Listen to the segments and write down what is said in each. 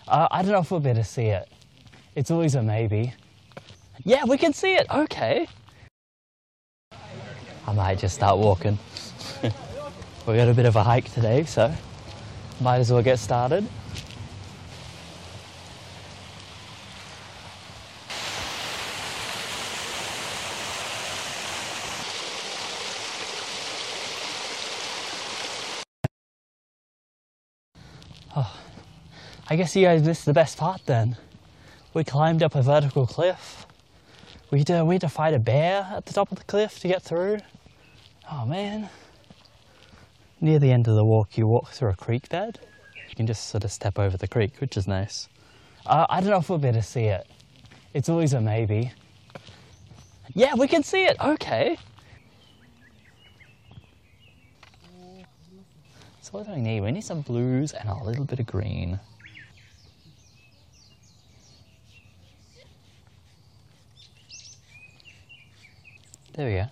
I don't know if we'll be able to see it. It's always a maybe. Yeah, we can see it. Okay. I might just start walking. We got a bit of a hike today, so might as well get started. Oh, I guess you guys missed the best part then. We climbed up a vertical cliff. We had to fight a bear at the top of the cliff to get through. Oh man. Near the end of the walk, you walk through a creek bed. You can just sort of step over the creek, which is nice. I don't know if we'll be able to see it. It's always a maybe. Yeah, we can see it. Okay. So what do we need? We need some blues and a little bit of green. There we go.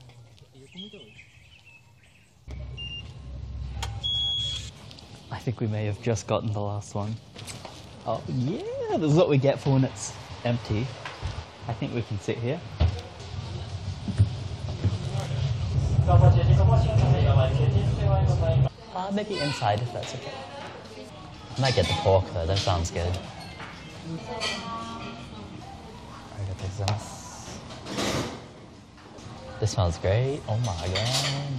I think we may have just gotten the last one. Oh yeah, this is what we get for when it's empty. I think we can sit here. Maybe inside if that's okay. I might get the pork though, that sounds good. This smells great. Oh my god.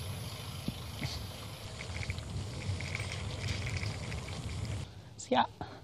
So yeah.